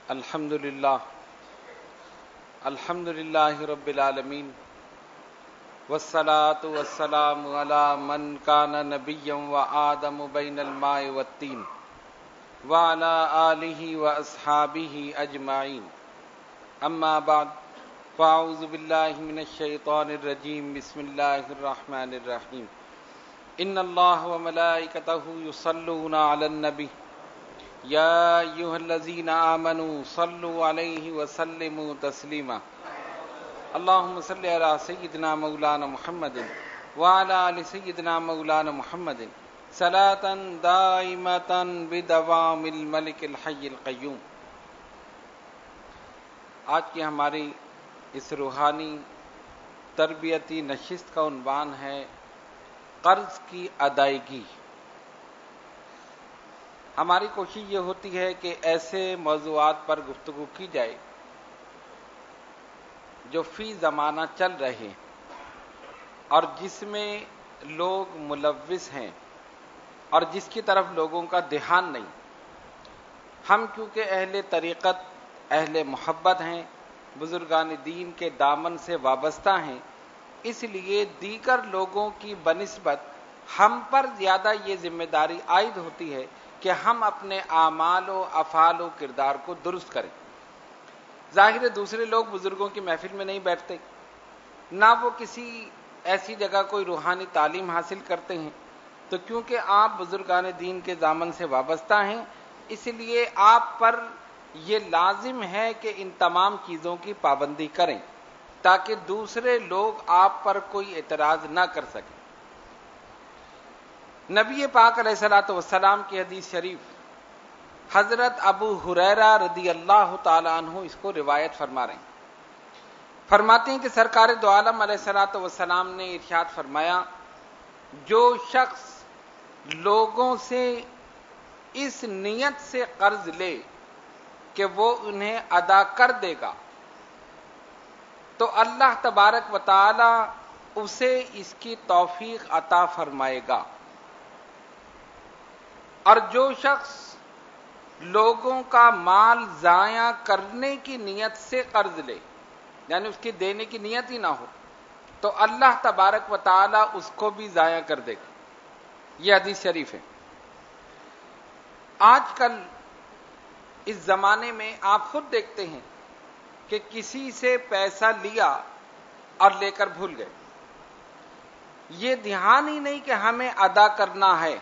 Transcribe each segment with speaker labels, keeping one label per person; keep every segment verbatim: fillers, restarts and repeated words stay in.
Speaker 1: الحمد للہ الحمد للہ رب العالمین والصلاة والسلام علی من کان نبیا وآدم بین الماء والطین وعلی آلہ واصحابہ اجمعین اما بعد فاعوذ باللہ من الشیطان الرجیم بسم اللہ الرحمن الرحیم ان اللہ وملائکتہ یصلون علی النبی یا ایھا الذین آمنوا صلوا علیہ وسلموا تسلیما اللہم صل علی سیدنا مولانا محمد وعلی آل سیدنا مولانا محمد صلاۃ دائمۃ بدوام الملک الحی القیوم۔ آج کی ہماری اس روحانی تربیتی نشست کا عنوان ہے قرض کی ادائیگی۔ ہماری کوشش یہ ہوتی ہے کہ ایسے موضوعات پر گفتگو کی جائے جو فی زمانہ چل رہے اور جس میں لوگ ملوث ہیں اور جس کی طرف لوگوں کا دھیان نہیں۔ ہم کیونکہ اہل طریقت، اہل محبت ہیں، بزرگان دین کے دامن سے وابستہ ہیں، اس لیے دیگر لوگوں کی بنسبت ہم پر زیادہ یہ ذمہ داری عائد ہوتی ہے کہ ہم اپنے اعمال و افعال و کردار کو درست کریں۔ ظاہر ہے دوسرے لوگ بزرگوں کی محفل میں نہیں بیٹھتے، نہ وہ کسی ایسی جگہ کوئی روحانی تعلیم حاصل کرتے ہیں، تو کیونکہ آپ بزرگان دین کے دامن سے وابستہ ہیں، اس لیے آپ پر یہ لازم ہے کہ ان تمام چیزوں کی پابندی کریں تاکہ دوسرے لوگ آپ پر کوئی اعتراض نہ کر سکیں۔ نبی پاک علیہ الصلوۃ والسلام کی حدیث شریف حضرت ابو ہریرہ رضی اللہ تعالی عنہ اس کو روایت فرما رہے ہیں۔ فرماتے ہیں کہ سرکار دو عالم علیہ الصلوۃ والسلام نے ارشاد فرمایا، جو شخص لوگوں سے اس نیت سے قرض لے کہ وہ انہیں ادا کر دے گا تو اللہ تبارک و تعالی اسے اس کی توفیق عطا فرمائے گا، اور جو شخص لوگوں کا مال ضائع کرنے کی نیت سے قرض لے، یعنی اس کی دینے کی نیت ہی نہ ہو، تو اللہ تبارک و تعالی اس کو بھی ضائع کر دے گا۔ یہ حدیث شریف ہے۔ آج کل اس زمانے میں آپ خود دیکھتے ہیں کہ کسی سے پیسہ لیا اور لے کر بھول گئے، یہ دھیان ہی نہیں کہ ہمیں ادا کرنا ہے۔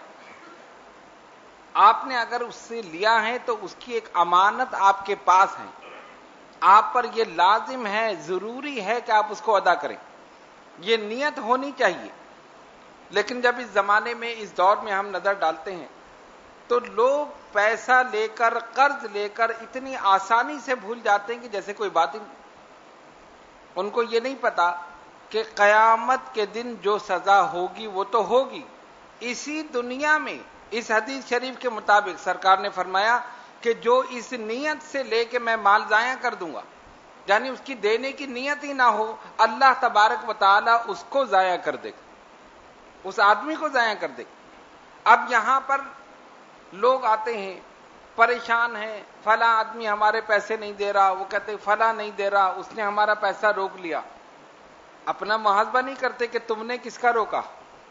Speaker 1: آپ نے اگر اس سے لیا ہے تو اس کی ایک امانت آپ کے پاس ہے، آپ پر یہ لازم ہے، ضروری ہے کہ آپ اس کو ادا کریں، یہ نیت ہونی چاہیے۔ لیکن جب اس زمانے میں، اس دور میں ہم نظر ڈالتے ہیں تو لوگ پیسہ لے کر، قرض لے کر اتنی آسانی سے بھول جاتے ہیں کہ جیسے کوئی بات ہی نہیں۔ ان کو یہ نہیں پتا کہ قیامت کے دن جو سزا ہوگی وہ تو ہوگی اسی دنیا میں۔ اس حدیث شریف کے مطابق سرکار نے فرمایا کہ جو اس نیت سے لے کے میں مال ضائع کر دوں گا، یعنی اس کی دینے کی نیت ہی نہ ہو، اللہ تبارک و تعالی اس کو ضائع کر دے گا، اس آدمی کو ضائع کر دے گا۔ اب یہاں پر لوگ آتے ہیں، پریشان ہیں، فلاں آدمی ہمارے پیسے نہیں دے رہا، وہ کہتے فلاں نہیں دے رہا، اس نے ہمارا پیسہ روک لیا۔ اپنا محاسبہ نہیں کرتے کہ تم نے کس کا روکا۔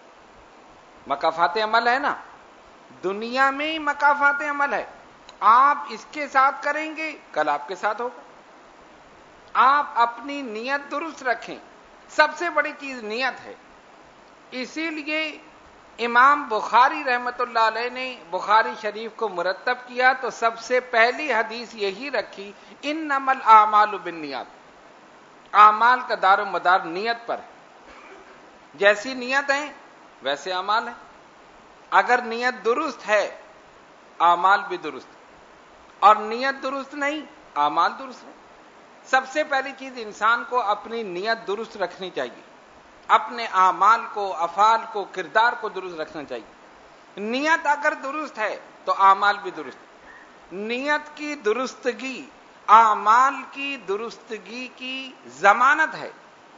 Speaker 1: مکافات عمل ہے نا، دنیا میں ہی مکافات عمل ہے۔ آپ اس کے ساتھ کریں گے، کل آپ کے ساتھ ہوگا۔ آپ اپنی نیت درست رکھیں، سب سے بڑی چیز نیت ہے۔ اسی لیے امام بخاری رحمت اللہ علیہ نے بخاری شریف کو مرتب کیا تو سب سے پہلی حدیث یہی رکھی، انما الاعمال بالنیات، اعمال کا دار و مدار نیت پر ہے۔ جیسی نیت ہے ویسے اعمال ہیں۔ اگر نیت درست ہے اعمال بھی درست، اور نیت درست نہیں اعمال درست ہے۔ سب سے پہلی چیز انسان کو اپنی نیت درست رکھنی چاہیے، اپنے اعمال کو، افعال کو، کردار کو درست رکھنا چاہیے۔ نیت اگر درست ہے تو اعمال بھی درست۔ نیت کی درستگی اعمال کی درستگی کی ضمانت ہے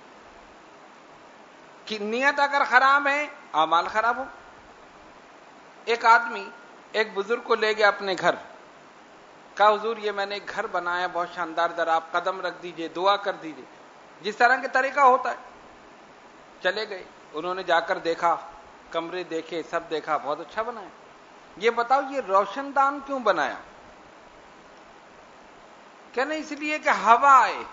Speaker 1: کہ نیت اگر خراب ہے اعمال خراب ہو۔ ایک آدمی ایک بزرگ کو لے گیا اپنے گھر، کہا حضور یہ میں نے ایک گھر بنایا بہت شاندار، ذرا آپ قدم رکھ دیجئے، دعا کر دیجئے، جس طرح کے طریقہ ہوتا ہے۔ چلے گئے، انہوں نے جا کر دیکھا، کمرے دیکھے، سب دیکھا، بہت اچھا بنایا۔ یہ بتاؤ یہ روشن دان کیوں بنایا؟ کہنا اس لیے کہ ہوا آئے۔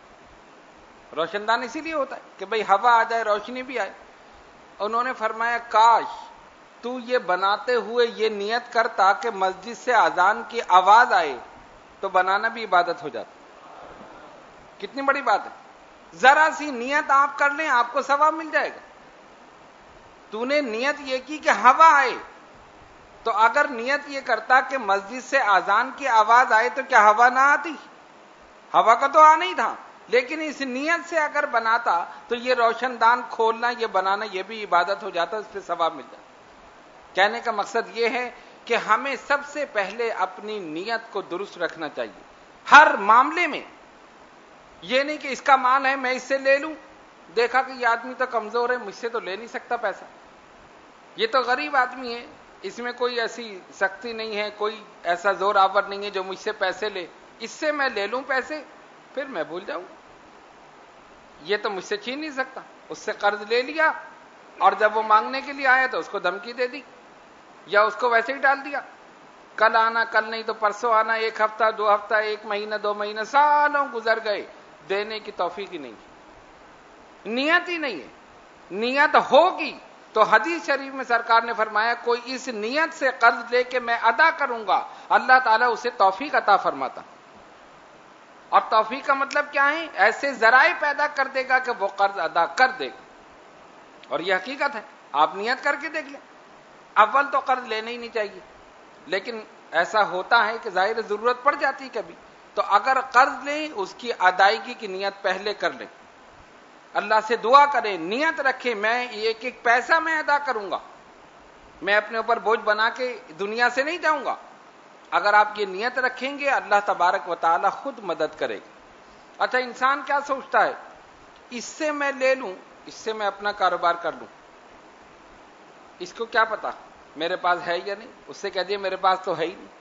Speaker 1: روشن دان اسی لیے ہوتا ہے کہ بھئی ہوا آ جائے، روشنی بھی آئے۔ انہوں نے فرمایا کاش تو یہ بناتے ہوئے یہ نیت کرتا کہ مسجد سے اذان کی آواز آئے تو بنانا بھی عبادت ہو جاتا۔ کتنی بڑی بات ہے، ذرا سی نیت آپ کر لیں آپ کو ثواب مل جائے گا۔ تو نے نیت یہ کی کہ ہوا آئے، تو اگر نیت یہ کرتا کہ مسجد سے اذان کی آواز آئے تو کیا ہوا نہ آتی؟ ہوا کا تو آنا ہی تھا، لیکن اس نیت سے اگر بناتا تو یہ روشن دان کھولنا، یہ بنانا، یہ بھی عبادت ہو جاتا، اس پہ ثواب مل جاتا۔ کہنے کا مقصد یہ ہے کہ ہمیں سب سے پہلے اپنی نیت کو درست رکھنا چاہیے ہر معاملے میں۔ یہ نہیں کہ اس کا مال ہے میں اس سے لے لوں، دیکھا کہ یہ آدمی تو کمزور ہے، مجھ سے تو لے نہیں سکتا پیسہ، یہ تو غریب آدمی ہے، اس میں کوئی ایسی سختی نہیں ہے، کوئی ایسا زور آور نہیں ہے جو مجھ سے پیسے لے، اس سے میں لے لوں پیسے پھر میں بھول جاؤں، یہ تو مجھ سے چھین نہیں سکتا۔ اس سے قرض لے لیا اور جب وہ مانگنے کے لیے آیا تو اس کو دھمکی دے دی یا اس کو ویسے ہی ڈال دیا، کل آنا، کل نہیں تو پرسوں آنا، ایک ہفتہ، دو ہفتہ، ایک مہینہ، دو مہینہ، سالوں گزر گئے، دینے کی توفیق ہی نہیں، نیت ہی نہیں ہے۔ نیت ہوگی تو حدیث شریف میں سرکار نے فرمایا کوئی اس نیت سے قرض لے کے میں ادا کروں گا، اللہ تعالیٰ اسے توفیق عطا فرماتا۔ اور توفیق کا مطلب کیا ہے؟ ایسے ذرائع پیدا کر دے گا کہ وہ قرض ادا کر دے گا، اور یہ حقیقت ہے، آپ نیت کر کے دیکھ لیں۔ اول تو قرض لینا ہی نہیں چاہیے، لیکن ایسا ہوتا ہے کہ ظاہر ضرورت پڑ جاتی کبھی، تو اگر قرض لیں اس کی ادائیگی کی نیت پہلے کر لیں، اللہ سے دعا کریں، نیت رکھیں میں ایک ایک پیسہ میں ادا کروں گا، میں اپنے اوپر بوجھ بنا کے دنیا سے نہیں جاؤں گا۔ اگر آپ یہ نیت رکھیں گے اللہ تبارک و تعالی خود مدد کرے گا۔ اچھا انسان کیا سوچتا ہے، اس سے میں لے لوں، اس سے میں اپنا کاروبار کر لوں، اس کو کیا پتا میرے پاس ہے یا نہیں، اس سے کہہ دیا میرے پاس تو ہے ہی نہیں،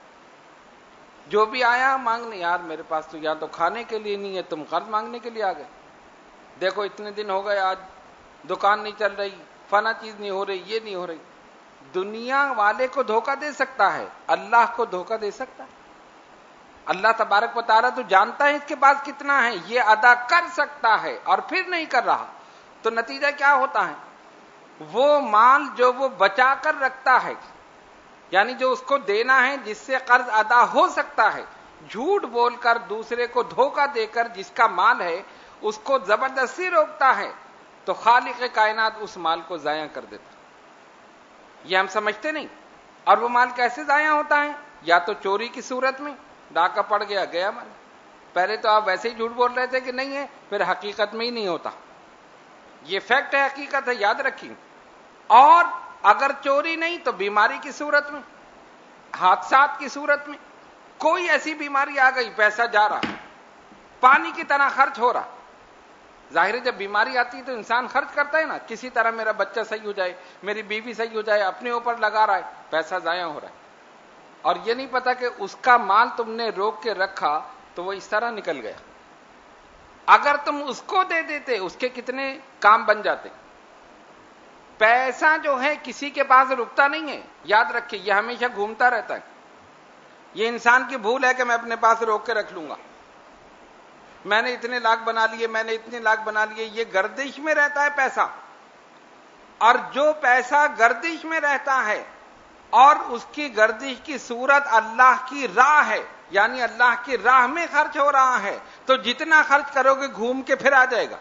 Speaker 1: جو بھی آیا مانگنے، یار میرے پاس تو یا تو کھانے کے لیے نہیں ہے، تم قرض مانگنے کے لیے آ گئے، دیکھو اتنے دن ہو گئے آج دکان نہیں چل رہی، فلاں چیز نہیں ہو رہی، یہ نہیں ہو رہی۔ دنیا والے کو دھوکہ دے سکتا ہے، اللہ کو دھوکہ دے سکتا ہے؟ اللہ تبارک و تعالیٰ تو جانتا ہے اس کے پاس کتنا ہے، یہ ادا کر سکتا ہے اور پھر نہیں کر رہا، تو نتیجہ کیا ہوتا ہے؟ وہ مال جو وہ بچا کر رکھتا ہے، یعنی جو اس کو دینا ہے جس سے قرض ادا ہو سکتا ہے، جھوٹ بول کر دوسرے کو دھوکہ دے کر جس کا مال ہے اس کو زبردستی روکتا ہے، تو خالق کائنات اس مال کو ضائع کر دیتا۔ یہ ہم سمجھتے نہیں۔ اور وہ مال کیسے ضائع ہوتا ہے؟ یا تو چوری کی صورت میں، ڈاکہ پڑ گیا گیا مال، پہلے تو آپ ویسے ہی جھوٹ بول رہے تھے کہ نہیں ہے، پھر حقیقت میں ہی نہیں ہوتا، یہ فیکٹ ہے، حقیقت ہے، یاد رکھیں۔ اور اگر چوری نہیں تو بیماری کی صورت میں، حادثات کی صورت میں، کوئی ایسی بیماری آ گئی، پیسہ جا رہا، پانی کی طرح خرچ ہو رہا۔ ظاہر ہے جب بیماری آتی ہے تو انسان خرچ کرتا ہے نا، کسی طرح میرا بچہ صحیح ہو جائے، میری بیوی صحیح ہو جائے، اپنے اوپر لگا رہا ہے، پیسہ ضائع ہو رہا ہے، اور یہ نہیں پتا کہ اس کا مال تم نے روک کے رکھا تو وہ اس طرح نکل گیا۔ اگر تم اس کو دے دیتے اس کے کتنے کام بن جاتے۔ پیسہ جو ہے کسی کے پاس رکتا نہیں ہے، یاد رکھیں، یہ ہمیشہ گھومتا رہتا ہے۔ یہ انسان کی بھول ہے کہ میں اپنے پاس روک کے رکھ لوں گا، میں نے اتنے لاکھ بنا لیے، میں نے اتنے لاکھ بنا لیے، یہ گردش میں رہتا ہے پیسہ۔ اور جو پیسہ گردش میں رہتا ہے اور اس کی گردش کی صورت اللہ کی راہ ہے، یعنی اللہ کی راہ میں خرچ ہو رہا ہے، تو جتنا خرچ کرو گے گھوم کے پھر آ جائے گا،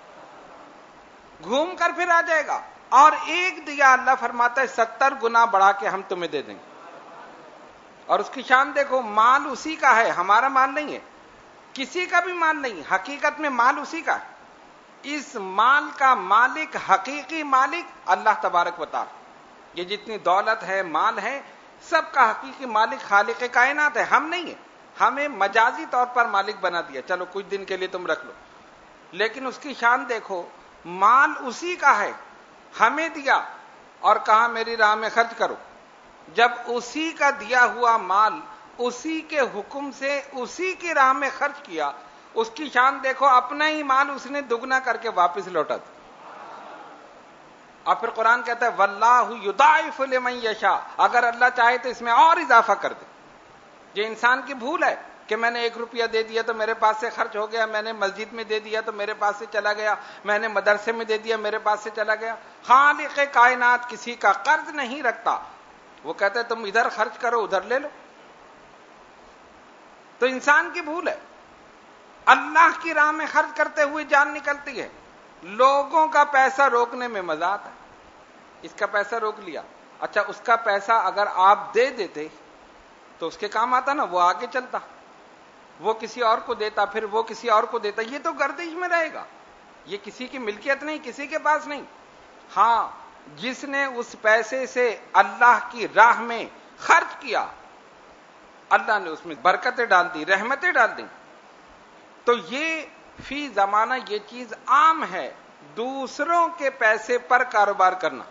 Speaker 1: گھوم کر پھر آ جائے گا۔ اور ایک دیا اللہ فرماتا ہے ستر گنا بڑھا کے ہم تمہیں دے دیں گے۔ اور اس کی شان دیکھو، مال اسی کا ہے، ہمارا مال نہیں ہے، کسی کا بھی مال نہیں، حقیقت میں مال اسی کا ہے۔ اس مال کا مالک، حقیقی مالک اللہ تبارک و تعالی۔ یہ جتنی دولت ہے، مال ہے، سب کا حقیقی مالک خالق کائنات ہے، ہم نہیں ہیں۔ ہمیں مجازی طور پر مالک بنا دیا، چلو کچھ دن کے لیے تم رکھ لو، لیکن اس کی شان دیکھو، مال اسی کا ہے، ہمیں دیا اور کہا میری راہ میں خرچ کرو۔ جب اسی کا دیا ہوا مال اسی کے حکم سے اسی کی راہ میں خرچ کیا، اس کی شان دیکھو، اپنا ہی مال اس نے دگنا کر کے واپس لوٹا دیا۔ اور پھر قرآن کہتا ہے واللہ یضاعف لمن یشاء، اگر اللہ چاہے تو اس میں اور اضافہ کر دے۔ یہ انسان کی بھول ہے کہ میں نے ایک روپیہ دے دیا تو میرے پاس سے خرچ ہو گیا، میں نے مسجد میں دے دیا تو میرے پاس سے چلا گیا، میں نے مدرسے میں دے دیا میرے پاس سے چلا گیا۔ خالق کائنات کسی کا قرض نہیں رکھتا، وہ کہتا ہے تم ادھر خرچ کرو ادھر لے لو۔ تو انسان کی بھول ہے، اللہ کی راہ میں خرچ کرتے ہوئے جان نکلتی ہے۔ لوگوں کا پیسہ روکنے میں مزہ آتا ہے، اس کا پیسہ روک لیا، اچھا اس کا پیسہ اگر آپ دے دیتے تو اس کے کام آتا نا، وہ آگے چلتا، وہ کسی اور کو دیتا، پھر وہ کسی اور کو دیتا، یہ تو گردش میں رہے گا، یہ کسی کی ملکیت نہیں، کسی کے پاس نہیں۔ ہاں جس نے اس پیسے سے اللہ کی راہ میں خرچ کیا، اللہ نے اس میں برکتیں ڈال دی، رحمتیں ڈال دی۔ تو یہ فی زمانہ یہ چیز عام ہے، دوسروں کے پیسے پر کاروبار کرنا۔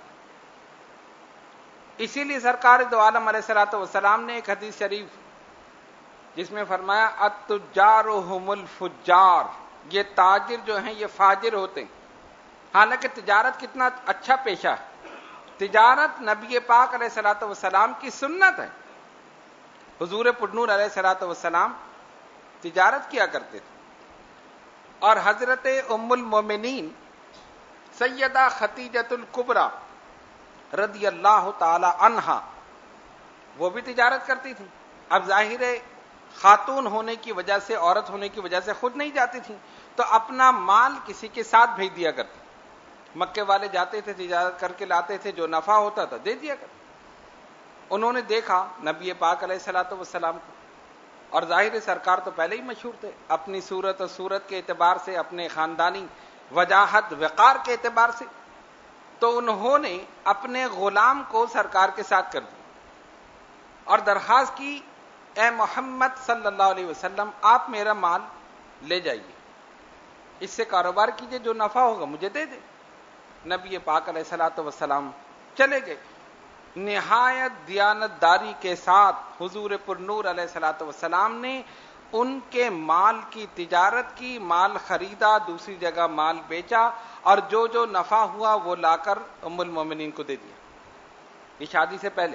Speaker 1: اسی لیے سرکار دو عالم علیہ الصلوۃ والسلام نے ایک حدیث شریف جس میں فرمایا التجار هم الفجار، یہ تاجر جو ہیں یہ فاجر ہوتے ہیں۔ حالانکہ تجارت کتنا اچھا پیشہ ہے، تجارت نبی پاک علیہ الصلوۃ والسلام کی سنت ہے۔ حضور پرنور علیہ الصلوۃ والسلام تجارت کیا کرتے تھے، اور حضرت ام المومنین سیدہ خدیجۃ الکبریٰ رضی اللہ تعالی عنہا وہ بھی تجارت کرتی تھی۔ اب ظاہر ہے خاتون ہونے کی وجہ سے، عورت ہونے کی وجہ سے خود نہیں جاتی تھی، تو اپنا مال کسی کے ساتھ بھیج دیا کرتی۔ مکے والے جاتے تھے تجارت کر کے لاتے تھے، جو نفع ہوتا تھا دے دیا کرتے۔ انہوں نے دیکھا نبی پاک علیہ الصلوۃ والسلام کو، اور ظاہر سرکار تو پہلے ہی مشہور تھے اپنی صورت اور صورت کے اعتبار سے، اپنے خاندانی وجاہت وقار کے اعتبار سے، تو انہوں نے اپنے غلام کو سرکار کے ساتھ کر دیا اور درخواست کی اے محمد صلی اللہ علیہ وسلم آپ میرا مال لے جائیے، اس سے کاروبار کیجئے، جو نفع ہوگا مجھے دے دے۔ نبی پاک علیہ الصلوۃ والسلام چلے گئے، نہایت دیانت داری کے ساتھ حضور پرنور علیہ الصلوۃ والسلام نے ان کے مال کی تجارت کی، مال خریدا، دوسری جگہ مال بیچا، اور جو جو نفع ہوا وہ لا کر ام المومنین کو دے دیا۔ یہ شادی سے پہلے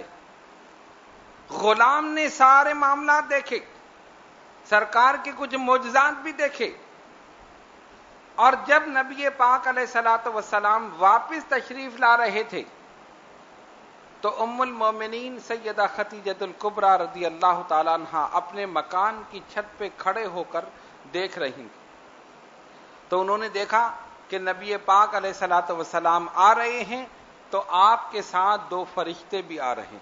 Speaker 1: غلام نے سارے معاملات دیکھے، سرکار کے کچھ معجزات بھی دیکھے، اور جب نبی پاک علیہ الصلوۃ والسلام واپس تشریف لا رہے تھے تو ام المومنین سیدہ خدیجۃ الکبریٰ رضی اللہ تعالی عنہا اپنے مکان کی چھت پہ کھڑے ہو کر دیکھ رہی تھیں۔ تو انہوں نے دیکھا کہ نبی پاک علیہ الصلوۃ والسلام آ رہے ہیں، تو آپ کے ساتھ دو فرشتے بھی آ رہے ہیں،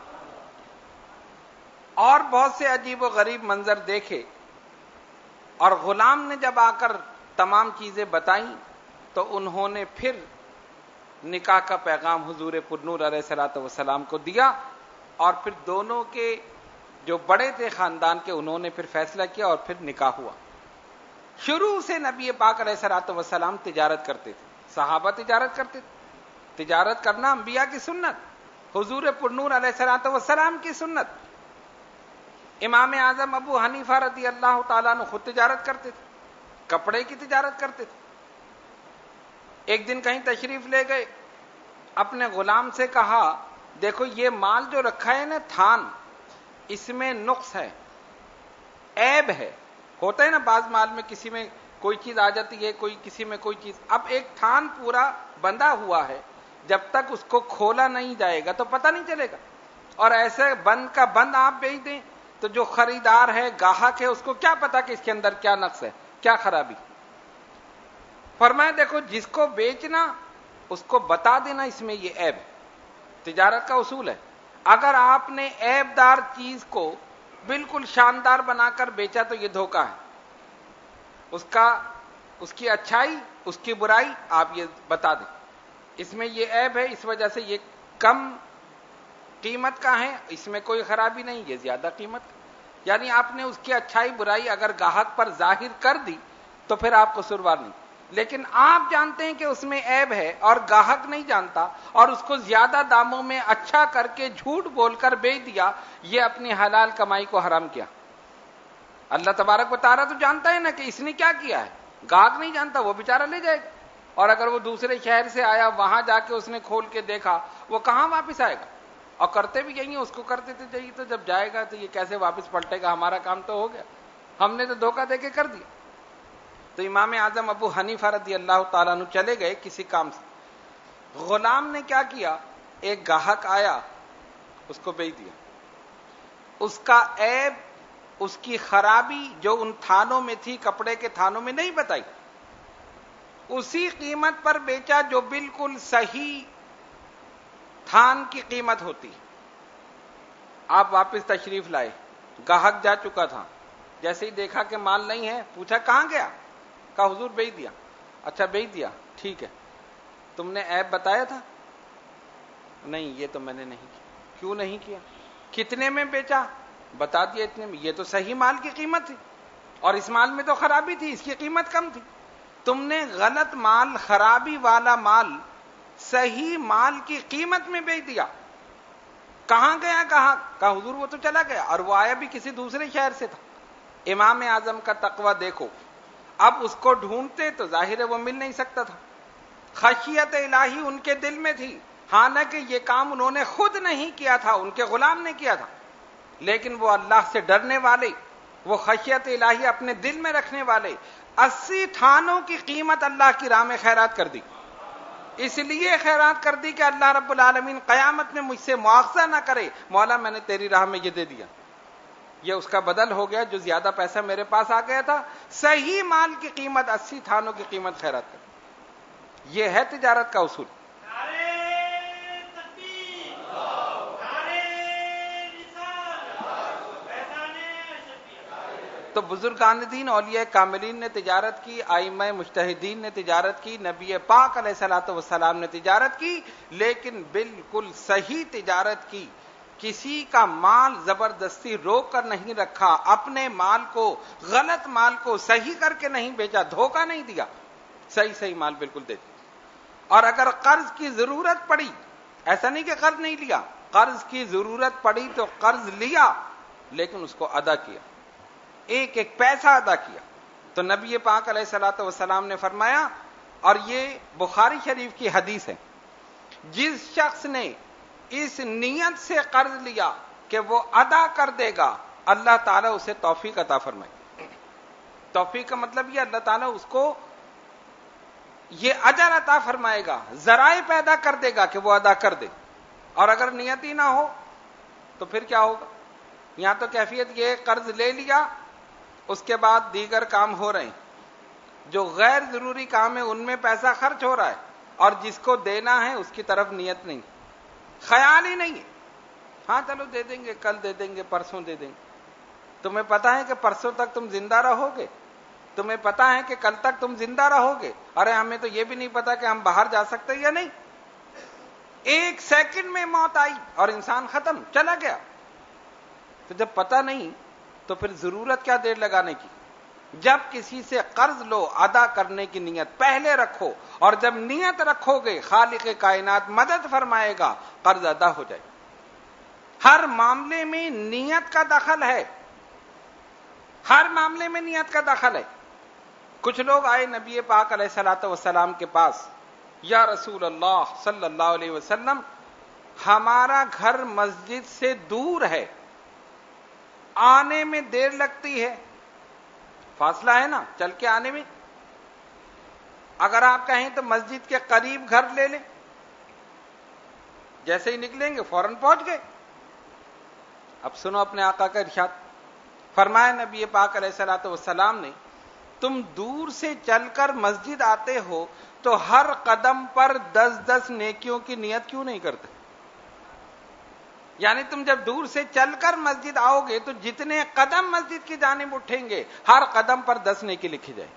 Speaker 1: اور بہت سے عجیب و غریب منظر دیکھے۔ اور غلام نے جب آ کر تمام چیزیں بتائیں تو انہوں نے پھر نکاح کا پیغام حضور پرنور علیہ الصلوۃ والسلام کو دیا، اور پھر دونوں کے جو بڑے تھے خاندان کے انہوں نے پھر فیصلہ کیا اور پھر نکاح ہوا۔ شروع سے نبی پاک علیہ الصلوۃ والسلام تجارت کرتے تھے، صحابہ تجارت کرتے تھے، تجارت کرنا انبیاء کی سنت، حضور پرنور علیہ الصلوۃ والسلام کی سنت۔ امام اعظم ابو حنیفہ رضی اللہ تعالیٰ عنہ خود تجارت کرتے تھے، کپڑے کی تجارت کرتے تھے۔ ایک دن کہیں تشریف لے گئے، اپنے غلام سے کہا دیکھو یہ مال جو رکھا ہے نا تھان، اس میں نقص ہے، عیب ہے، ہوتا ہے نا بعض مال میں کسی میں کوئی چیز آ جاتی ہے، کوئی کسی میں کوئی چیز۔ اب ایک تھان پورا بندھا ہوا ہے، جب تک اس کو کھولا نہیں جائے گا تو پتہ نہیں چلے گا، اور ایسے بند کا بند آپ بیچ دیں تو جو خریدار ہے، گاہک ہے، اس کو کیا پتا کہ اس کے اندر کیا نقص ہے، کیا خرابی۔ فرمایا دیکھو جس کو بیچنا اس کو بتا دینا اس میں یہ عیب ہے، تجارت کا اصول ہے۔ اگر آپ نے عیب دار چیز کو بالکل شاندار بنا کر بیچا تو یہ دھوکہ ہے، اس کا اس کی اچھائی اس کی برائی آپ یہ بتا دیں، اس میں یہ عیب ہے، اس وجہ سے یہ کم قیمت کا ہے، اس میں کوئی خرابی نہیں، یہ زیادہ قیمت کا۔ یعنی آپ نے اس کی اچھائی برائی اگر گاہک پر ظاہر کر دی تو پھر آپ کو قصوروار نہیں۔ لیکن آپ جانتے ہیں کہ اس میں عیب ہے اور گاہک نہیں جانتا اور اس کو زیادہ داموں میں اچھا کر کے جھوٹ بول کر بیچ دیا، یہ اپنی حلال کمائی کو حرام کیا۔ اللہ تبارک و تعالیٰ تو جانتا ہے نا کہ اس نے کیا کیا ہے، گاہک نہیں جانتا، وہ بیچارہ لے جائے گا۔ اور اگر وہ دوسرے شہر سے آیا، وہاں جا کے اس نے کھول کے دیکھا، وہ کہاں واپس آئے گا؟ اور کرتے بھی یہی ہیں، اس کو کرتے تھے جائیے تو جب جائے گا تو یہ کیسے واپس پلٹے گا، ہمارا کام تو ہو گیا، ہم نے تو دھوکہ دے کے کر دیا۔ تو امام اعظم ابو حنیفہ رضی اللہ تعالیٰ عنہ چلے گئے کسی کام سے، غلام نے کیا کیا، ایک گاہک آیا، اس کو بیچ دیا، اس کا عیب، اس کی خرابی جو ان تھانوں میں تھی، کپڑے کے تھانوں میں نہیں بتائی، اسی قیمت پر بیچا جو بالکل صحیح تھان کی قیمت ہوتی۔ آپ واپس تشریف لائے، گاہک جا چکا تھا، جیسے ہی دیکھا کہ مال نہیں ہے، پوچھا کہاں گیا، کہا حضور بیچ دیا۔ اچھا بیچ دیا، ٹھیک ہے، تم نے عیب بتایا تھا؟ نہیں، یہ تو میں نے نہیں کیا۔ کیوں نہیں کیا؟ کتنے میں بیچا؟ بتا دیا اتنے میں، یہ تو صحیح مال کی قیمت تھی اور اس مال میں تو خرابی تھی، اس کی قیمت کم تھی۔ تم نے غلط مال، خرابی والا مال صحیح مال کی قیمت میں بیچ دیا۔ کہاں گیا؟ کہا کہا حضور وہ تو چلا گیا، اور وہ آیا بھی کسی دوسرے شہر سے تھا۔ امام اعظم کا تقوی دیکھو، اب اس کو ڈھونڈتے تو ظاہر ہے وہ مل نہیں سکتا تھا۔ خشیت الہی ان کے دل میں تھی، حالانکہ یہ کام انہوں نے خود نہیں کیا تھا، ان کے غلام نے کیا تھا، لیکن وہ اللہ سے ڈرنے والے، وہ خشیت الہی اپنے دل میں رکھنے والے، اسی تھانوں کی قیمت اللہ کی راہ میں خیرات کر دی۔ اس لیے خیرات کر دی کہ اللہ رب العالمین قیامت میں مجھ سے مواخذہ نہ کرے، مولا میں نے تیری راہ میں یہ دے دیا، یہ اس کا بدل ہو گیا جو زیادہ پیسہ میرے پاس آ گیا تھا۔ صحیح مال کی قیمت، اسی تھانوں کی قیمت خیرات کر دی۔ یہ ہے تجارت کا اصول۔ تو بزرگان دین، اولیاء کاملین نے تجارت کی، ائمہ مجتہدین نے تجارت کی، نبی پاک علیہ الصلوۃ والسلام نے تجارت کی، لیکن بالکل صحیح تجارت کی۔ کسی کا مال زبردستی روک کر نہیں رکھا، اپنے مال کو، غلط مال کو صحیح کر کے نہیں بیچا، دھوکہ نہیں دیا، صحیح صحیح مال بالکل دے دیا۔ اور اگر قرض کی ضرورت پڑی، ایسا نہیں کہ قرض نہیں لیا، قرض کی ضرورت پڑی تو قرض لیا، لیکن اس کو ادا کیا، ایک ایک پیسہ ادا کیا۔ تو نبی پاک علیہ الصلوۃ والسلام نے فرمایا، اور یہ بخاری شریف کی حدیث ہے، جس شخص نے اس نیت سے قرض لیا کہ وہ ادا کر دے گا، اللہ تعالیٰ اسے توفیق عطا فرمائے۔ توفیق کا مطلب یہ اللہ تعالیٰ اس کو یہ اجر عطا فرمائے گا، ذرائع پیدا کر دے گا کہ وہ ادا کر دے۔ اور اگر نیت ہی نہ ہو تو پھر کیا ہوگا؟ یہاں تو کیفیت یہ قرض لے لیا، اس کے بعد دیگر کام ہو رہے ہیں، جو غیر ضروری کام ہے ان میں پیسہ خرچ ہو رہا ہے، اور جس کو دینا ہے اس کی طرف نیت نہیں، خیال ہی نہیں ہے۔ ہاں چلو دے دیں گے، کل دے دیں گے، پرسوں دے دیں گے۔ تمہیں پتا ہے کہ پرسوں تک تم زندہ رہو گے، تمہیں پتا ہے کہ کل تک تم زندہ رہو گے، ارے ہمیں تو یہ بھی نہیں پتا کہ ہم باہر جا سکتے یا نہیں۔ ایک سیکنڈ میں موت آئی اور انسان ختم، چلا گیا۔ تو جب پتا نہیں تو پھر ضرورت کیا دیر لگانے کی؟ جب کسی سے قرض لو، ادا کرنے کی نیت پہلے رکھو، اور جب نیت رکھو گے خالق کائنات مدد فرمائے گا، قرض ادا ہو جائے۔ ہر معاملے میں نیت کا دخل ہے، ہر معاملے میں نیت کا دخل ہے۔ کچھ لوگ آئے نبی پاک علیہ الصلوۃ والسلام کے پاس، یا رسول اللہ صلی اللہ علیہ وسلم، ہمارا گھر مسجد سے دور ہے، آنے میں دیر لگتی ہے، فاصلہ ہے نا چل کے آنے میں، اگر آپ کہیں تو مسجد کے قریب گھر لے لیں، جیسے ہی نکلیں گے فوراً پہنچ گئے۔ اب سنو اپنے آقا کا ارشاد، فرمایا نبی پاک علیہ الصلوۃ والسلام نے، تم دور سے چل کر مسجد آتے ہو تو ہر قدم پر دس دس نیکیوں کی نیت کیوں نہیں کرتے؟ یعنی تم جب دور سے چل کر مسجد آؤ گے تو جتنے قدم مسجد کی جانب اٹھیں گے، ہر قدم پر دس نیکی لکھی جائے۔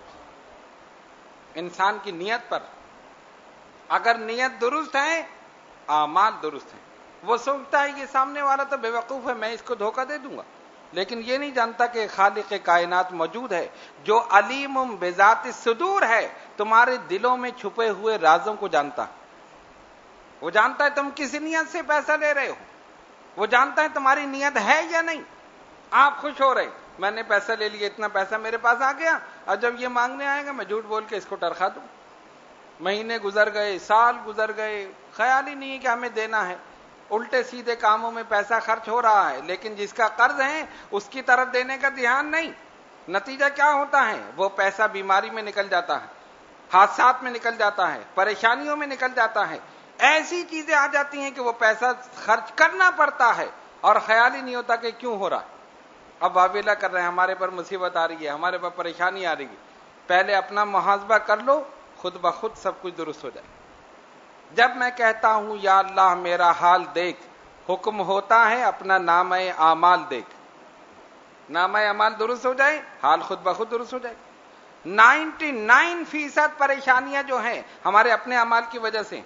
Speaker 1: انسان کی نیت پر، اگر نیت درست ہے، اعمال درست ہیں۔ وہ سوچتا ہے یہ سامنے والا تو بے وقوف ہے، میں اس کو دھوکہ دے دوں گا، لیکن یہ نہیں جانتا کہ خالق کائنات موجود ہے جو علیم بذات الصدور ہے، تمہارے دلوں میں چھپے ہوئے رازوں کو جانتا ہے۔ وہ جانتا ہے تم کس نیت سے پیسہ لے رہے ہو، وہ جانتا ہے تمہاری نیت ہے یا نہیں۔ آپ خوش ہو رہے، میں نے پیسہ لے لیا، اتنا پیسہ میرے پاس آ گیا، اور جب یہ مانگنے آئے گا میں جھوٹ بول کے اس کو ٹرخا دوں۔ مہینے گزر گئے، سال گزر گئے، خیال ہی نہیں ہے کہ ہمیں دینا ہے، الٹے سیدھے کاموں میں پیسہ خرچ ہو رہا ہے، لیکن جس کا قرض ہے اس کی طرف دینے کا دھیان نہیں۔ نتیجہ کیا ہوتا ہے؟ وہ پیسہ بیماری میں نکل جاتا ہے، حادثات میں نکل جاتا ہے، پریشانیوں میں نکل جاتا ہے، ایسی چیزیں آ جاتی ہیں کہ وہ پیسہ خرچ کرنا پڑتا ہے اور خیال ہی نہیں ہوتا کہ کیوں ہو رہا ہے۔ اب واویلا کر رہے ہیں، ہمارے پر مصیبت آ رہی ہے، ہمارے پر پریشانی آ رہی ہے۔ پہلے اپنا محاسبہ کر لو، خود بخود سب کچھ درست ہو جائے۔ جب میں کہتا ہوں یا اللہ میرا حال دیکھ، حکم ہوتا ہے اپنا نامہ اعمال دیکھ۔ نامہ اعمال درست ہو جائے، حال خود بخود درست ہو جائے۔ نائنٹی نائن فیصد پریشانیاں جو ہیں ہمارے اپنے اعمال کی وجہ سے۔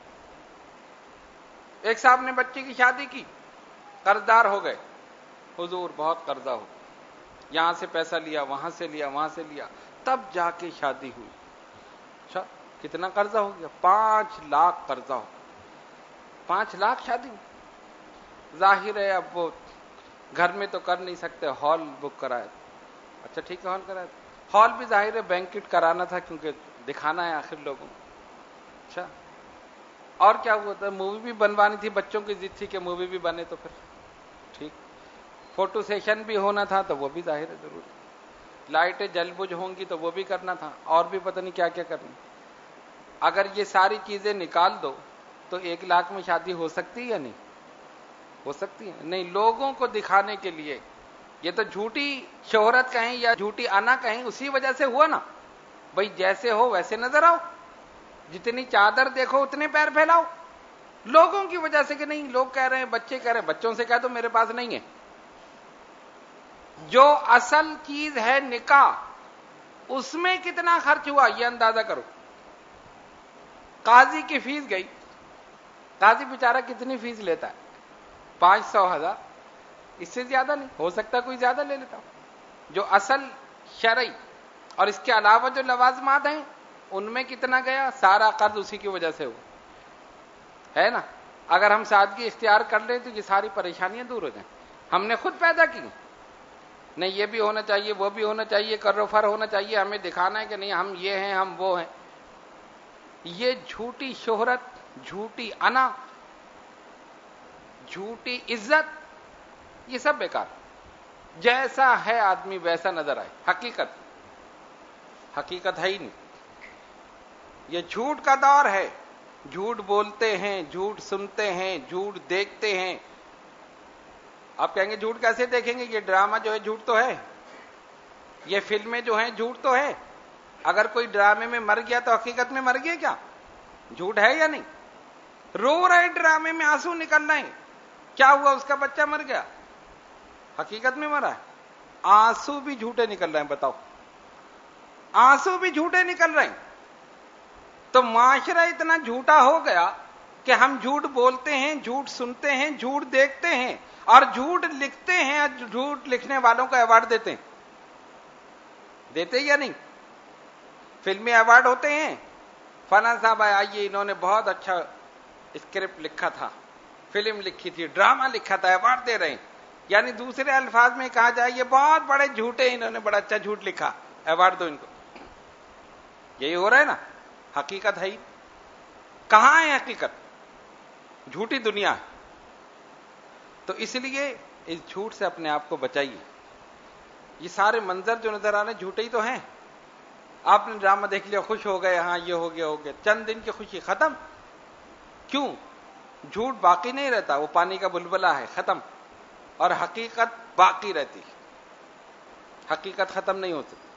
Speaker 1: ایک صاحب نے بچی کی شادی کی، قرضدار ہو گئے، حضور بہت قرضہ ہو، یہاں سے پیسہ لیا، وہاں سے لیا، وہاں سے لیا، تب جا کے شادی ہوئی۔ اچھا کتنا قرضہ ہو گیا؟ پانچ لاکھ قرضہ ہو، پانچ لاکھ شادی۔ ظاہر ہے اب وہ گھر میں تو کر نہیں سکتے، ہال بک کرائے۔ اچھا ٹھیک ہے، ہال کرائے، ہال بھی ظاہر ہے بینکٹ کرانا تھا کیونکہ دکھانا ہے آخر لوگوں کو۔ اچھا اور کیا ہوا تھا؟ مووی بھی بنوانی تھی، بچوں کی ضد تھی کہ مووی بھی بنے تو پھر ٹھیک۔ فوٹو سیشن بھی ہونا تھا تو وہ بھی ظاہر ہے ضروری، لائٹیں جل بجھ ہوں گی تو وہ بھی کرنا تھا، اور بھی پتہ نہیں کیا کیا کرنا۔ اگر یہ ساری چیزیں نکال دو تو ایک لاکھ میں شادی ہو سکتی ہے یا نہیں؟ ہو سکتی ہے نہیں، لوگوں کو دکھانے کے لیے۔ یہ تو جھوٹی شہرت کہیں یا جھوٹی انا کہیں، اسی وجہ سے ہوا نا بھئی، جیسے ہو ویسے نظر آؤ، جتنی چادر دیکھو اتنے پیر پھیلاؤ، لوگوں کی وجہ سے کہ نہیں لوگ کہہ رہے ہیں، بچے کہہ رہے ہیں، بچوں سے کہہ دو میرے پاس نہیں ہے۔ جو اصل چیز ہے نکاح، اس میں کتنا خرچ ہوا یہ اندازہ کرو۔ قاضی کی فیس گئی، قاضی بیچارہ کتنی فیس لیتا ہے؟ پانچ سو ہزار، اس سے زیادہ نہیں ہو سکتا، کوئی زیادہ لے لیتا ہو۔ جو اصل شرعی اور اس کے علاوہ جو لوازمات ہیں ان میں کتنا گیا؟ سارا قرض اسی کی وجہ سے ہوا ہے نا۔ اگر ہم سادگی اختیار کر لیں تو یہ ساری پریشانیاں دور ہو جائیں۔ ہم نے خود پیدا کی، نہیں یہ بھی ہونا چاہیے، وہ بھی ہونا چاہیے، کر و فر ہونا چاہیے، ہمیں دکھانا ہے کہ نہیں ہم یہ ہیں، ہم وہ ہیں۔ یہ جھوٹی شہرت، جھوٹی انا، جھوٹی عزت، یہ سب بیکار۔ جیسا ہے آدمی ویسا نظر آئے، حقیقت حقیقت ہے ہی نہیں۔ یہ جھوٹ کا دور ہے، جھوٹ بولتے ہیں، جھوٹ سنتے ہیں، جھوٹ دیکھتے ہیں۔ آپ کہیں گے جھوٹ کیسے دیکھیں گے؟ یہ ڈرامہ جو ہے جھوٹ تو ہے، یہ فلمیں جو ہیں جھوٹ تو ہے۔ اگر کوئی ڈرامے میں مر گیا تو حقیقت میں مر گیا کیا؟ جھوٹ ہے یا نہیں؟ رو رہے ڈرامے میں، آنسو نکل رہے ہیں، کیا ہوا؟ اس کا بچہ مر گیا، حقیقت میں مرا ہے۔ آنسو بھی جھوٹے نکل رہے ہیں، بتاؤ، آنسو بھی جھوٹے نکل رہے ہیں۔ تو معاشرہ اتنا جھوٹا ہو گیا کہ ہم جھوٹ بولتے ہیں، جھوٹ سنتے ہیں، جھوٹ دیکھتے ہیں، اور جھوٹ لکھتے ہیں، اور جھوٹ لکھنے والوں کو ایوارڈ دیتے ہیں۔ دیتے یا نہیں؟ فلمی ایوارڈ ہوتے ہیں، فلاں صاحب آئیے، انہوں نے بہت اچھا اسکرپٹ لکھا تھا، فلم لکھی تھی، ڈرامہ لکھا تھا، ایوارڈ دے رہے ہیں۔ یعنی دوسرے الفاظ میں کہا جائے یہ بہت بڑے جھوٹے ہیں، انہوں نے بڑا اچھا جھوٹ لکھا، ایوارڈ دو ان کو۔ یہی ہو رہا ہے نا، حقیقت ہے ہی کہاں ہے؟ حقیقت جھوٹی دنیا ہے۔ تو اس لیے اس جھوٹ سے اپنے آپ کو بچائیے۔ یہ سارے منظر جو نظر آ رہے ہیں جھوٹے ہی تو ہیں۔ آپ نے ڈرامہ دیکھ لیا، خوش ہو گئے، ہاں یہ ہو گیا ہو گیا، چند دن کی خوشی ختم۔ کیوں؟ جھوٹ باقی نہیں رہتا، وہ پانی کا بلبلہ ہے، ختم، اور حقیقت باقی رہتی، حقیقت ختم نہیں ہو سکتی۔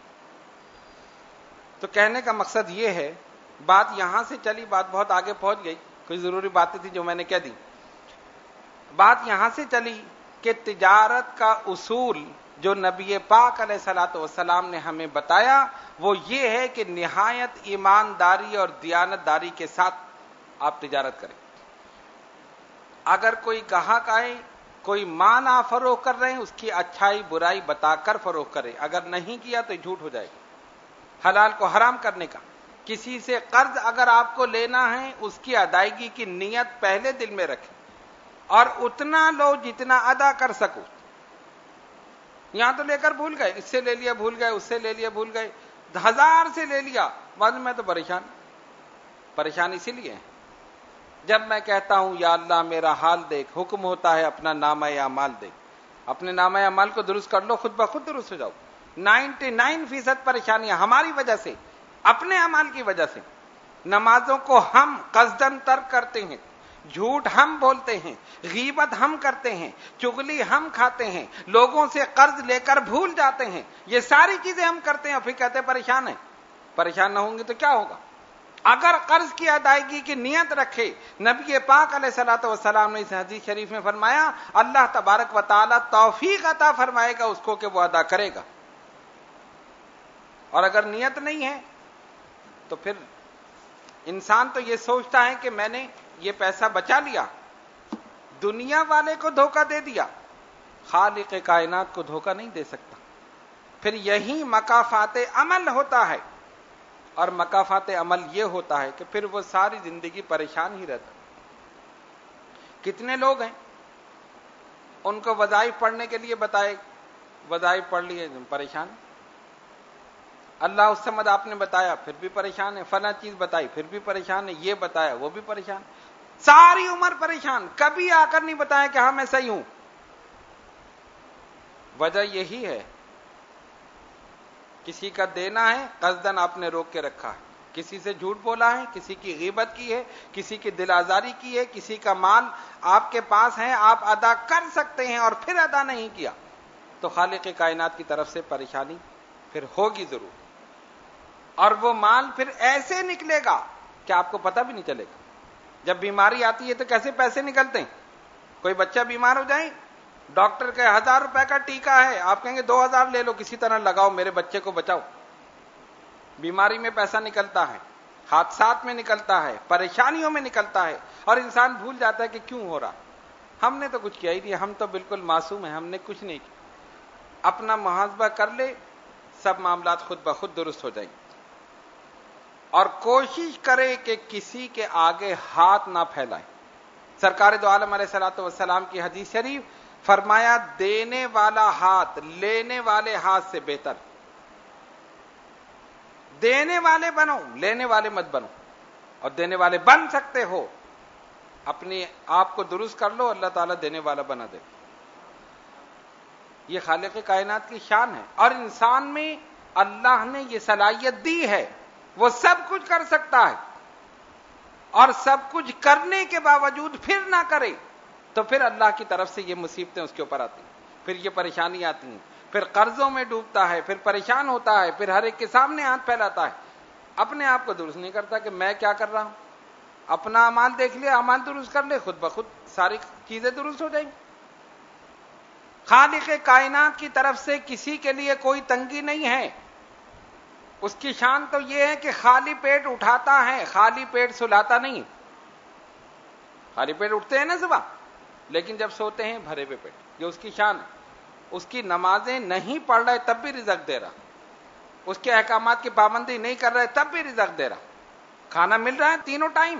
Speaker 1: تو کہنے کا مقصد یہ ہے، بات یہاں سے چلی، بات بہت آگے پہنچ گئی، کوئی ضروری باتیں تھی جو میں نے کہہ دی۔ بات یہاں سے چلی کہ تجارت کا اصول جو نبی پاک علیہ الصلوۃ والسلام نے ہمیں بتایا وہ یہ ہے کہ نہایت ایمانداری اور دیانت داری کے ساتھ آپ تجارت کریں۔ اگر کوئی گاہک آئے کوئی مال آپ فروخت کر رہے ہیں اس کی اچھائی برائی بتا کر فروخت کریں، اگر نہیں کیا تو جھوٹ ہو جائے گا، حلال کو حرام کرنے کا۔ کسی سے قرض اگر آپ کو لینا ہے اس کی ادائیگی کی نیت پہلے دل میں رکھیں اور اتنا لو جتنا ادا کر سکو۔ یہاں تو لے کر بھول گئے، اس سے لے لیا بھول گئے، اس سے لے لیا بھول گئے، ہزار سے لے لیا، بعد میں تو پریشان پریشان اسی لیے ہے۔ جب میں کہتا ہوں یا اللہ میرا حال دیکھ، حکم ہوتا ہے اپنا نامہ اعمال دیکھ، اپنے نامہ اعمال کو درست کر لو، خود بخود درست ہو جاؤ۔ نائنٹی نائن فیصد پریشانیاں ہماری وجہ سے، اپنے اعمال کی وجہ سے۔ نمازوں کو ہم قصدن ترک کرتے ہیں، جھوٹ ہم بولتے ہیں، غیبت ہم کرتے ہیں، چغلی ہم کھاتے ہیں، لوگوں سے قرض لے کر بھول جاتے ہیں، یہ ساری چیزیں ہم کرتے ہیں اور پھر کہتے ہیں پریشان ہیں۔ پریشان نہ ہوں گے تو کیا ہوگا؟ اگر قرض کی ادائیگی کی نیت رکھے، نبی پاک علیہ الصلوۃ والسلام نے اس حدیث شریف میں فرمایا اللہ تبارک و تعالی توفیق عطا فرمائے گا اس کو کہ وہ ادا کرے گا۔ اور اگر نیت نہیں ہے تو پھر انسان تو یہ سوچتا ہے کہ میں نے یہ پیسہ بچا لیا، دنیا والے کو دھوکہ دے دیا، خالق کائنات کو دھوکہ نہیں دے سکتا۔ پھر یہی مکافات عمل ہوتا ہے، اور مکافات عمل یہ ہوتا ہے کہ پھر وہ ساری زندگی پریشان ہی رہتا۔ کتنے لوگ ہیں ان کو وظائف پڑھنے کے لیے بتائے، وظائف پڑھ لیے پریشان، اللہ الصمد آپ نے بتایا پھر بھی پریشان ہے، فلاں چیز بتائی پھر بھی پریشان ہے، یہ بتایا وہ بھی پریشان، ساری عمر پریشان، کبھی آ کر نہیں بتایا کہ ہاں میں صحیح ہوں۔ وجہ یہی ہے، کسی کا دینا ہے قصدن آپ نے روک کے رکھا ہے، کسی سے جھوٹ بولا ہے، کسی کی غیبت کی ہے، کسی کی دل آزاری کی ہے، کسی کا مال آپ کے پاس ہے آپ ادا کر سکتے ہیں اور پھر ادا نہیں کیا، تو خالق کائنات کی طرف سے پریشانی پھر ہوگی ضرور، اور وہ مال پھر ایسے نکلے گا کہ آپ کو پتہ بھی نہیں چلے گا۔ جب بیماری آتی ہے تو کیسے پیسے نکلتے ہیں؟ کوئی بچہ بیمار ہو جائے، ڈاکٹر کے ہزار روپے کا ٹیکہ ہے، آپ کہیں گے دو ہزار لے لو کسی طرح لگاؤ میرے بچے کو بچاؤ۔ بیماری میں پیسہ نکلتا ہے، حادثات میں نکلتا ہے، پریشانیوں میں نکلتا ہے، اور انسان بھول جاتا ہے کہ کیوں ہو رہا، ہم نے تو کچھ کیا ہی نہیں، ہم تو بالکل معصوم ہیں، ہم نے کچھ نہیں کیا۔ اپنا محاسبہ کر لے، سب معاملات خود بخود درست ہو جائیں گے، اور کوشش کرے کہ کسی کے آگے ہاتھ نہ پھیلائیں۔ سرکار دو عالم علیہ الصلوۃ والسلام کی حدیث شریف فرمایا دینے والا ہاتھ لینے والے ہاتھ سے بہتر، دینے والے بنو لینے والے مت بنو، اور دینے والے بن سکتے ہو اپنے آپ کو درست کر لو، اللہ تعالیٰ دینے والا بنا دے۔ یہ خالق کائنات کی شان ہے، اور انسان میں اللہ نے یہ صلاحیت دی ہے، وہ سب کچھ کر سکتا ہے، اور سب کچھ کرنے کے باوجود پھر نہ کرے تو پھر اللہ کی طرف سے یہ مصیبتیں اس کے اوپر آتی ہیں، پھر یہ پریشانی آتی ہیں، پھر قرضوں میں ڈوبتا ہے، پھر پریشان ہوتا ہے، پھر ہر ایک کے سامنے ہاتھ پھیلاتا ہے، اپنے آپ کو درست نہیں کرتا کہ میں کیا کر رہا ہوں۔ اپنا اعمال دیکھ لے، اعمال درست کر لے، خود بخود ساری چیزیں درست ہو جائیں گی۔ خالق کائنات کی طرف سے کسی کے لیے کوئی تنگی نہیں ہے، اس کی شان تو یہ ہے کہ خالی پیٹ اٹھاتا ہے، خالی پیٹ سلاتا نہیں۔ خالی پیٹ اٹھتے ہیں نا صبح، لیکن جب سوتے ہیں بھرے ہوئے پیٹ، یہ اس کی شان ہے۔ اس کی نمازیں نہیں پڑھ رہے تب بھی رزق دے رہا، اس کے احکامات کی پابندی نہیں کر رہے تب بھی رزق دے رہا، کھانا مل رہا ہے تینوں ٹائم۔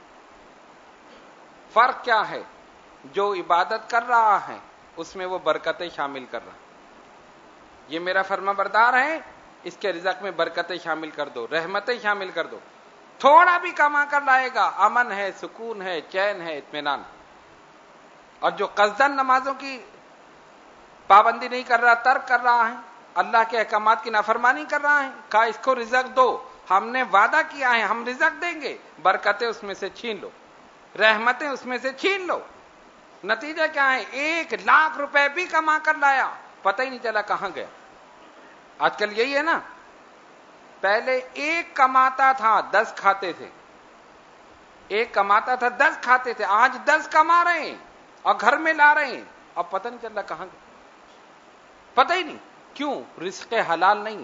Speaker 1: فرق کیا ہے؟ جو عبادت کر رہا ہے اس میں وہ برکتیں شامل کر رہا، یہ میرا فرما بردار ہے، اس کے رزق میں برکتیں شامل کر دو، رحمتیں شامل کر دو، تھوڑا بھی کما کر لائے گا، امن ہے، سکون ہے، چین ہے، اطمینان۔ اور جو قصدن نمازوں کی پابندی نہیں کر رہا، ترک کر رہا ہے، اللہ کے احکامات کی نافرمانی کر رہا ہے، کہا اس کو رزق دو، ہم نے وعدہ کیا ہے ہم رزق دیں گے، برکتیں اس میں سے چھین لو، رحمتیں اس میں سے چھین لو۔ نتیجہ کیا ہے؟ ایک لاکھ روپے بھی کما کر لایا، پتہ ہی نہیں چلا کہاں گیا۔ آج کل یہی ہے نا، پہلے ایک کماتا تھا دس کھاتے تھے، ایک کماتا تھا دس کھاتے تھے، آج دس کما رہے ہیں اور گھر میں لا رہے ہیں، اب پتہ نہیں چل رہا کہاں گیا، پتہ ہی نہیں کیوں؟ رزق حلال نہیں،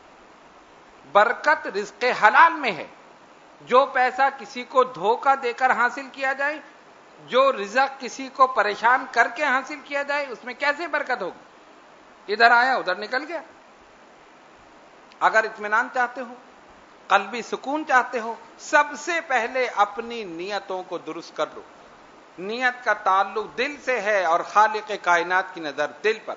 Speaker 1: برکت رزق حلال میں ہے۔ جو پیسہ کسی کو دھوکہ دے کر حاصل کیا جائے جو رزق کسی کو پریشان کر کے حاصل کیا جائے اس میں کیسے برکت ہوگی؟ ادھر آیا ادھر نکل گیا۔ اگر اطمینان چاہتے ہو، قلبی سکون چاہتے ہو، سب سے پہلے اپنی نیتوں کو درست کر لو۔ نیت کا تعلق دل سے ہے اور خالق کائنات کی نظر دل پر۔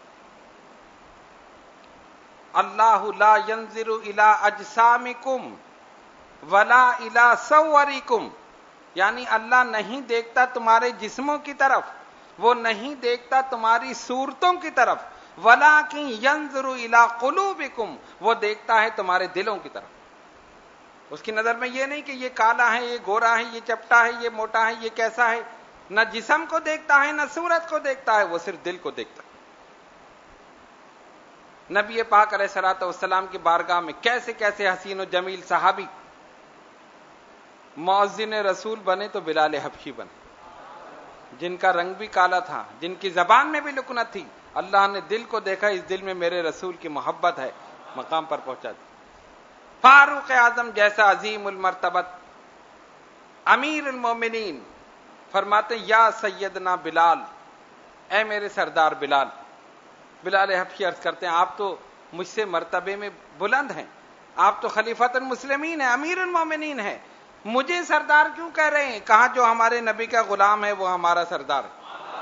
Speaker 1: اللہ لا ينظر الى اجسامکم ولا الى صورکم، یعنی اللہ نہیں دیکھتا تمہارے جسموں کی طرف، وہ نہیں دیکھتا تمہاری صورتوں کی طرف، ولکن ينظر الى قلوبکم، وہ دیکھتا ہے تمہارے دلوں کی طرف۔ اس کی نظر میں یہ نہیں کہ یہ کالا ہے، یہ گورا ہے، یہ چپٹا ہے، یہ موٹا ہے، یہ کیسا ہے، نہ جسم کو دیکھتا ہے نہ صورت کو دیکھتا ہے، وہ صرف دل کو دیکھتا ہے۔ نبی پاک علیہ الصلوۃ والسلام کی بارگاہ میں کیسے کیسے حسین و جمیل صحابی مؤذن رسول بنے تو بلال حبشی بنے، جن کا رنگ بھی کالا تھا، جن کی زبان میں بھی لکنت تھی، اللہ نے دل کو دیکھا، اس دل میں میرے رسول کی محبت ہے، مقام پر پہنچا دی۔ فاروق اعظم جیسا عظیم المرتبت امیر المومنین فرماتے یا سیدنا بلال، اے میرے سردار بلال۔ بلال حبشی عرض کرتے ہیں آپ تو مجھ سے مرتبے میں بلند ہیں، آپ تو خلیفۃ المسلمین ہیں، امیر المومنین ہیں، مجھے سردار کیوں کہہ رہے ہیں؟ کہا جو ہمارے نبی کا غلام ہے وہ ہمارا سردار ہے۔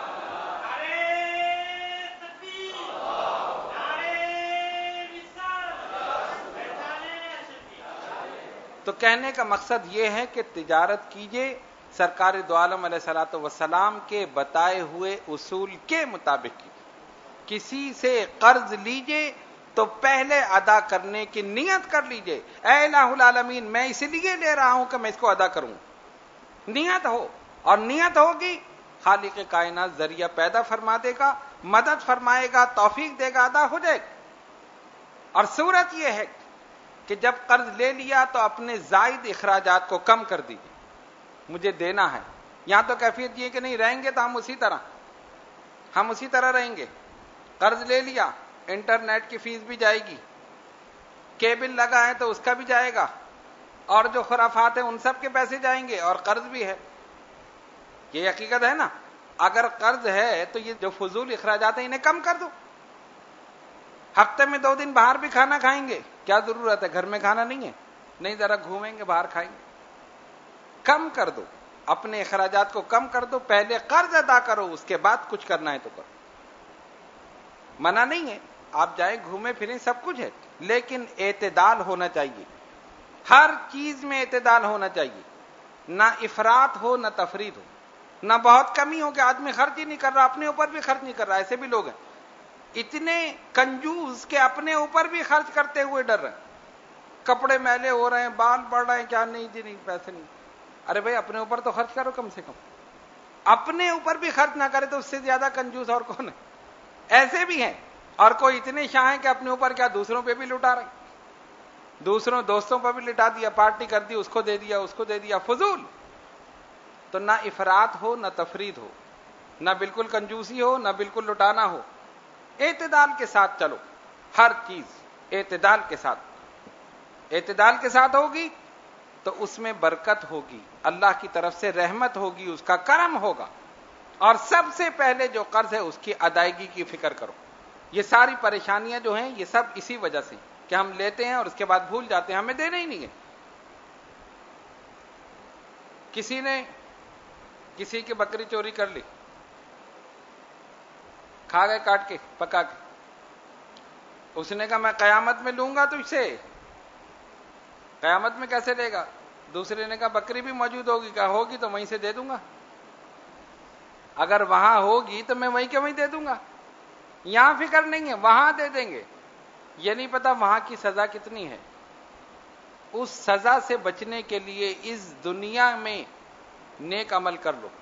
Speaker 1: تو کہنے کا مقصد یہ ہے کہ تجارت کیجئے سرکار دو عالم علیہ الصلوۃ والسلام کے بتائے ہوئے اصول کے مطابق کیجئے۔ کسی سے قرض لیجئے تو پہلے ادا کرنے کی نیت کر لیجئے، اے الہ العالمین میں اس لیے لے رہا ہوں کہ میں اس کو ادا کروں، نیت ہو، اور نیت ہوگی خالق کائنات ذریعہ پیدا فرما دے گا، مدد فرمائے گا، توفیق دے گا، ادا ہو جائے گا۔ اور صورت یہ ہے کہ جب قرض لے لیا تو اپنے زائد اخراجات کو کم کر دیجیے، مجھے دینا ہے۔ یہاں تو کیفیت یہ کہ نہیں رہیں گے تو ہم اسی طرح ہم اسی طرح رہیں گے۔ قرض لے لیا، انٹرنیٹ کی فیس بھی جائے گی، کیبل لگا ہے تو اس کا بھی جائے گا، اور جو خرافات ہیں ان سب کے پیسے جائیں گے، اور قرض بھی ہے۔ یہ حقیقت ہے نا۔ اگر قرض ہے تو یہ جو فضول اخراجات ہیں انہیں کم کر دو۔ ہفتے میں دو دن باہر بھی کھانا کھائیں گے، کیا ضرورت ہے؟ گھر میں کھانا نہیں ہے، نہیں ذرا گھومیں گے باہر کھائیں گے۔ کم کر دو، اپنے اخراجات کو کم کر دو، پہلے قرض ادا کرو، اس کے بعد کچھ کرنا ہے تو کرو۔ منع نہیں ہے، آپ جائیں گھومیں پھریں، سب کچھ ہے، لیکن اعتدال ہونا چاہیے، ہر چیز میں اعتدال ہونا چاہیے، نہ افراط ہو نہ تفریط ہو، نہ بہت کمی ہو کہ آدمی خرچ ہی نہیں کر رہا، اپنے اوپر بھی خرچ نہیں کر رہا، ایسے بھی لوگ ہیں اتنے کنجوس کہ اپنے اوپر بھی خرچ کرتے ہوئے ڈر رہے ہیں، کپڑے میلے ہو رہے ہیں، بال بڑھ رہے ہیں، کیا نہیں جی نہیں پیسے نہیں۔ ارے بھائی اپنے اوپر تو خرچ کرو کم سے کم، اپنے اوپر بھی خرچ نہ کرے تو اس سے زیادہ کنجوس اور کون ہے؟ ایسے بھی ہیں، اور کوئی اتنے شاہ ہیں کہ اپنے اوپر کیا دوسروں پہ بھی لٹا رہے ہیں، دوسروں دوستوں پر بھی لٹا دیا، پارٹی کر دی، اس کو دے دیا، اس کو دے دیا، فضول۔ تو نہ افراط ہو نہ تفرید ہو، نہ بالکل کنجوسی ہو نہ بالکل لٹانا ہو، اعتدال کے ساتھ چلو، ہر چیز اعتدال کے ساتھ اعتدال کے ساتھ ہوگی تو اس میں برکت ہوگی، اللہ کی طرف سے رحمت ہوگی، اس کا کرم ہوگا۔ اور سب سے پہلے جو قرض ہے اس کی ادائیگی کی فکر کرو۔ یہ ساری پریشانیاں جو ہیں یہ سب اسی وجہ سے کہ ہم لیتے ہیں اور اس کے بعد بھول جاتے ہیں، ہمیں دینا ہی نہیں ہے۔ کسی نے کسی کی بکری چوری کر لی، کھا گئے کاٹ کے پکا کے، اس نے کہا میں قیامت میں لوں گا تجھ سے۔ قیامت میں کیسے لے گا؟ دوسرے نے کہا بکری بھی موجود ہوگی، کہا ہوگی تو وہیں سے دے دوں گا، اگر وہاں ہوگی تو میں وہیں کے وہیں دے دوں گا، یہاں فکر نہیں ہے، وہاں دے دیں گے۔ یہ نہیں پتا وہاں کی سزا کتنی ہے۔ اس سزا سے بچنے کے لیے اس دنیا میں نیک عمل کر لو۔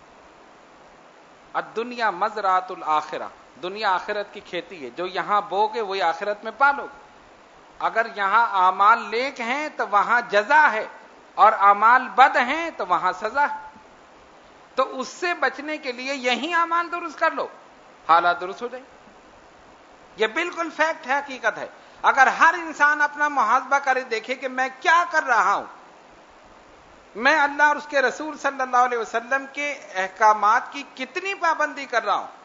Speaker 1: الدنیا مزرعۃ الآخرہ، دنیا آخرت کی کھیتی ہے، جو یہاں بوگے وہی آخرت میں پالو۔ اگر یہاں اعمال نیک ہیں تو وہاں جزا ہے، اور اعمال بد ہیں تو وہاں سزا ہے۔ تو اس سے بچنے کے لیے یہی اعمال درست کر لو، حالات درست ہو جائیں۔ یہ بالکل فیکٹ ہے، حقیقت ہے۔ اگر ہر انسان اپنا محاسبہ کرے، دیکھے کہ میں کیا کر رہا ہوں، میں اللہ اور اس کے رسول صلی اللہ علیہ وسلم کے احکامات کی کتنی پابندی کر رہا ہوں،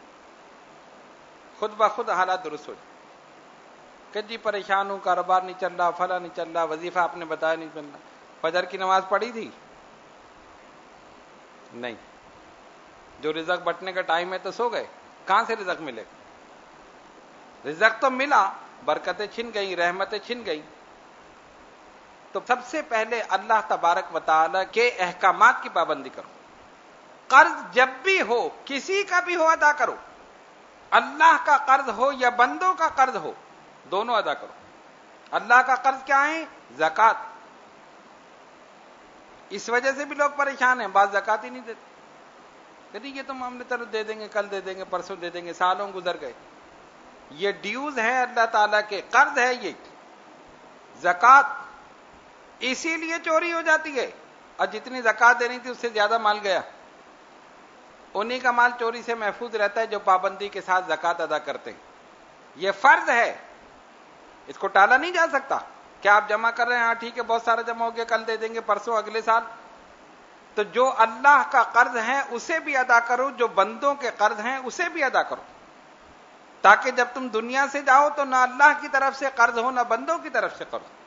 Speaker 1: خود بخود حالات درست ہو جائے کہ جی پریشان ہوں، کاروبار نہیں چل رہا، فلاں نہیں چل رہا، وظیفہ آپ نے بتایا نہیں چل رہا، فجر کی نماز پڑھی تھی نہیں، جو رزق بٹنے کا ٹائم ہے تو سو گئے، کہاں سے رزق ملے گا؟ رزق تو ملا، برکتیں چھن گئی، رحمتیں چھن گئی۔ تو سب سے پہلے اللہ تبارک و تعالی کے احکامات کی پابندی کرو۔ قرض جب بھی ہو، کسی کا بھی ہو، ادا کرو۔ اللہ کا قرض ہو یا بندوں کا قرض ہو، دونوں ادا کرو۔ اللہ کا قرض کیا ہے؟ زکات۔ اس وجہ سے بھی لوگ پریشان ہیں، بعض زکات ہی نہیں دیتے، کہتے یہ تو ہم نے طرف دے دیں گے، کل دے دیں گے، پرسوں دے دیں گے، سالوں گزر گئے۔ یہ ڈیوز ہے اللہ تعالیٰ کے، قرض ہے یہ زکات، اسی لیے چوری ہو جاتی ہے، اور جتنی زکات دینی تھی اس سے زیادہ مال گیا۔ انہی کا مال چوری سے محفوظ رہتا ہے جو پابندی کے ساتھ زکات ادا کرتے ہیں۔ یہ فرض ہے، اس کو ٹالا نہیں جا سکتا۔ کیا آپ جمع کر رہے ہیں؟ ہاں ٹھیک ہے، بہت سارا جمع ہو گیا، کل دے دیں گے، پرسوں، اگلے سال۔ تو جو اللہ کا قرض ہے اسے بھی ادا کرو، جو بندوں کے قرض ہیں اسے بھی ادا کرو، تاکہ جب تم دنیا سے جاؤ تو نہ اللہ کی طرف سے قرض ہو، نہ بندوں کی طرف سے قرض۔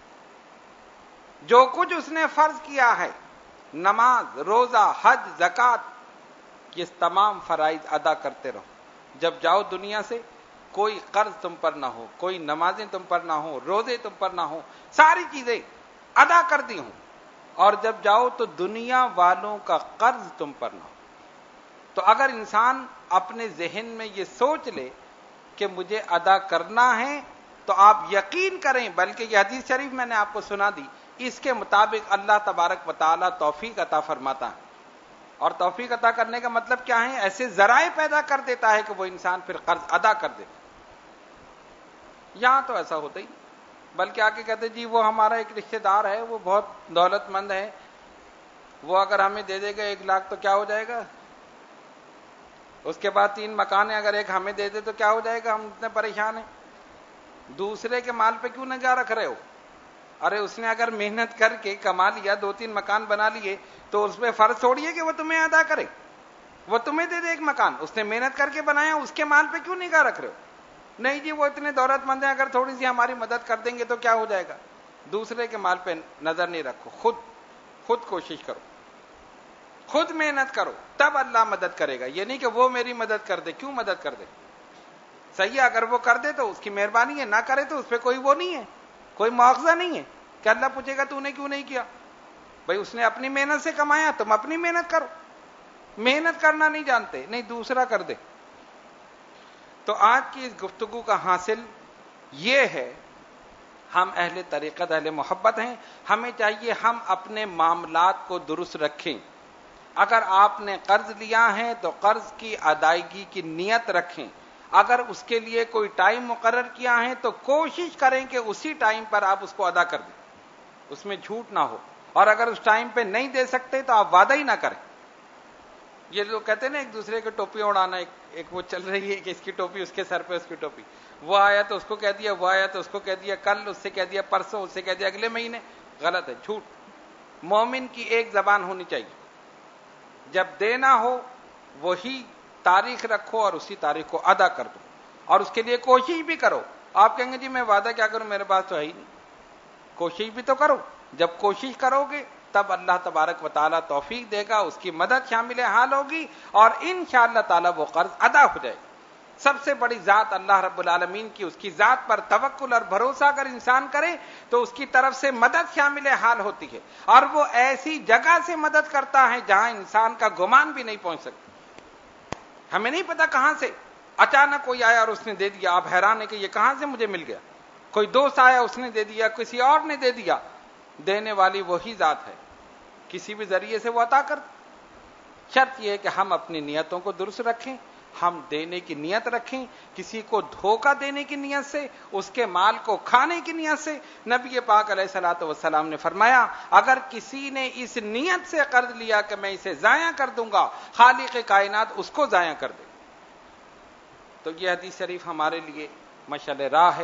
Speaker 1: جو کچھ اس نے فرض کیا ہے، نماز، روزہ، حج، زکات، یہ تمام فرائض ادا کرتے رہو۔ جب جاؤ دنیا سے کوئی قرض تم پر نہ ہو، کوئی نمازیں تم پر نہ ہو، روزے تم پر نہ ہو، ساری چیزیں ادا کر دی ہوں، اور جب جاؤ تو دنیا والوں کا قرض تم پر نہ ہو۔ تو اگر انسان اپنے ذہن میں یہ سوچ لے کہ مجھے ادا کرنا ہے، تو آپ یقین کریں، بلکہ یہ حدیث شریف میں نے آپ کو سنا دی، اس کے مطابق اللہ تبارک و تعالی توفیق عطا فرماتا ہے۔ اور توفیق عطا کرنے کا مطلب کیا ہے؟ ایسے ذرائع پیدا کر دیتا ہے کہ وہ انسان پھر قرض ادا کر دے۔ یہاں تو ایسا ہوتا ہی، بلکہ آ کے کہتے جی وہ ہمارا ایک رشتہ دار ہے، وہ بہت دولت مند ہے، وہ اگر ہمیں دے دے گا ایک لاکھ تو کیا ہو جائے گا، اس کے بعد تین مکان ہیں، اگر ایک ہمیں دے دے تو کیا ہو جائے گا، ہم اتنے پریشان ہیں۔ دوسرے کے مال پہ کیوں نگاہ رکھ رہے ہو؟ ارے اس نے اگر محنت کر کے کما لیا، دو تین مکان بنا لیے، تو اس پہ فرض چھوڑیے کہ وہ تمہیں ادا کرے، وہ تمہیں دے دے ایک مکان، اس نے محنت کر کے بنایا، اس کے مال پہ کیوں نگاہ رکھ رہے ہو؟ نہیں جی وہ اتنے دولت مند ہیں، اگر تھوڑی سی ہماری مدد کر دیں گے تو کیا ہو جائے گا۔ دوسرے کے مال پہ نظر نہیں رکھو، خود خود کوشش کرو، خود محنت کرو، تب اللہ مدد کرے گا۔ یہ نہیں کہ وہ میری مدد کر دے، کیوں مدد کر دے؟ صحیح ہے، اگر وہ کر دے تو اس کی مہربانی ہے، نہ کرے تو اس پہ کوئی وہ نہیں ہے، کوئی مواخذہ نہیں ہے کہ اللہ پوچھے گا تو نے کیوں نہیں کیا۔ بھائی اس نے اپنی محنت سے کمایا، تم اپنی محنت کرو۔ محنت کرنا نہیں جانتے، نہیں دوسرا کر دے۔ تو آج کی اس گفتگو کا حاصل یہ ہے، ہم اہل طریقت، اہل محبت ہیں، ہمیں چاہیے ہم اپنے معاملات کو درست رکھیں۔ اگر آپ نے قرض لیا ہے تو قرض کی ادائیگی کی نیت رکھیں۔ اگر اس کے لیے کوئی ٹائم مقرر کیا ہے تو کوشش کریں کہ اسی ٹائم پر آپ اس کو ادا کر دیں، اس میں جھوٹ نہ ہو۔ اور اگر اس ٹائم پہ نہیں دے سکتے تو آپ وعدہ ہی نہ کریں۔ یہ لوگ کہتے ہیں نا ایک دوسرے کی ٹوپی اڑانا، ایک, ایک وہ چل رہی ہے کہ اس کی ٹوپی اس کے سر پہ، اس کی ٹوپی، وہ آیا تو اس کو کہہ دیا، وہ آیا تو اس کو کہہ دیا، کل اس سے کہہ دیا، پرسوں اس سے کہہ دیا، اگلے مہینے۔ غلط ہے، جھوٹ۔ مومن کی ایک زبان ہونی چاہیے، جب دینا ہو وہی تاریخ رکھو اور اسی تاریخ کو ادا کر دو، اور اس کے لیے کوشش بھی کرو۔ آپ کہیں گے جی میں وعدہ کیا کروں، میرے پاس تو ہے ہی نہیں۔ کوشش بھی تو کرو، جب کوشش کرو گے تب اللہ تبارک و تعالیٰ توفیق دے گا، اس کی مدد شامل حال ہوگی، اور انشاءاللہ تعالیٰ وہ قرض ادا ہو جائے گا۔ سب سے بڑی ذات اللہ رب العالمین کی، اس کی ذات پر توکل اور بھروسہ اگر انسان کرے تو اس کی طرف سے مدد شامل حال ہوتی ہے، اور وہ ایسی جگہ سے مدد کرتا ہے جہاں انسان کا گمان بھی نہیں پہنچ سکتا۔ ہمیں نہیں پتا کہاں سے اچانک کوئی آیا اور اس نے دے دیا، آپ حیران ہیں کہ یہ کہاں سے مجھے مل گیا۔ کوئی دوست آیا اس نے دے دیا، کسی اور نے دے دیا۔ دینے والی وہی ذات ہے، کسی بھی ذریعے سے وہ عطا کر۔ شرط یہ ہے کہ ہم اپنی نیتوں کو درست رکھیں، ہم دینے کی نیت رکھیں، کسی کو دھوکہ دینے کی نیت سے، اس کے مال کو کھانے کی نیت سے۔ نبی پاک علیہ الصلوۃ والسلام نے فرمایا اگر کسی نے اس نیت سے قرض لیا کہ میں اسے ضائع کر دوں گا، خالق کائنات اس کو ضائع کر دے۔ تو یہ حدیث شریف ہمارے لیے مشعل راہ ہے،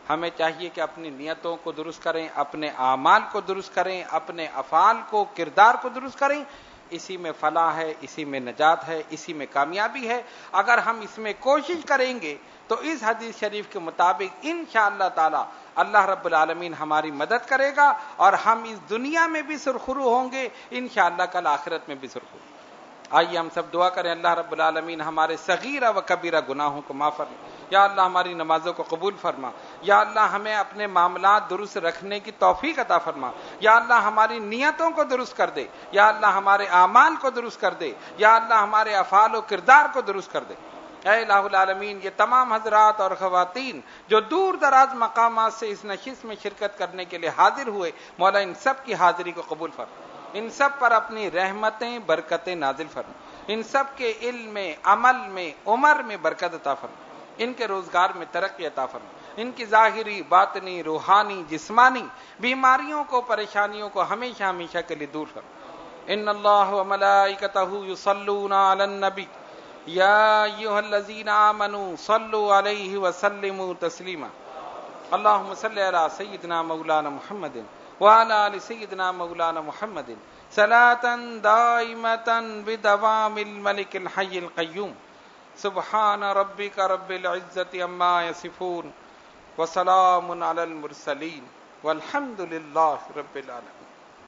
Speaker 1: ہمیں چاہیے کہ اپنی نیتوں کو درست کریں، اپنے اعمال کو درست کریں، اپنے افعال کو، کردار کو درست کریں. اسی میں فلاح ہے، اسی میں نجات ہے، اسی میں کامیابی ہے. اگر ہم اس میں کوشش کریں گے تو اس حدیث شریف کے مطابق انشاءاللہ تعالی اللہ رب العالمین ہماری مدد کرے گا اور ہم اس دنیا میں بھی سرخرو ہوں گے، انشاءاللہ کل آخرت میں بھی سرخرو. آئیے ہم سب دعا کریں اللہ رب العالمین ہمارے صغیرہ و کبیرہ گناہوں کو معاف فرما. یا اللہ ہماری نمازوں کو قبول فرما. یا اللہ ہمیں اپنے معاملات درست رکھنے کی توفیق عطا فرما. یا اللہ ہماری نیتوں کو درست کر دے. یا اللہ ہمارے اعمال کو درست کر دے. یا اللہ ہمارے افعال و کردار کو درست کر دے. اے الہ العالمین، یہ تمام حضرات اور خواتین جو دور دراز مقامات سے اس نشست میں شرکت کرنے کے لیے حاضر ہوئے، مولا ان سب کی حاضری کو قبول فرما. ان سب پر اپنی رحمتیں برکتیں نازل فرما. ان سب کے علم میں، عمل میں، عمر میں برکت عطا فرما. ان کے روزگار میں ترقی عطا فرما. ان کی ظاہری، باطنی، روحانی، جسمانی بیماریوں کو، پریشانیوں کو ہمیشہ ہمیشہ کے لیے دور فرما. ان اللہ و ملائکتہ یصلون علی النبی یا ایھا الذین آمنوا صلوا علیہ وسلموا تسلیما. اللہم صلی علی سیدنا مولانا محمد وعلی آل سیدنا مولانا محمد صلاۃ دائمۃ بدوام الملک الحی القیوم. سبحان ربک رب العزۃ عما یصفون وسلام علی المرسلین والحمد للہ رب العالمین.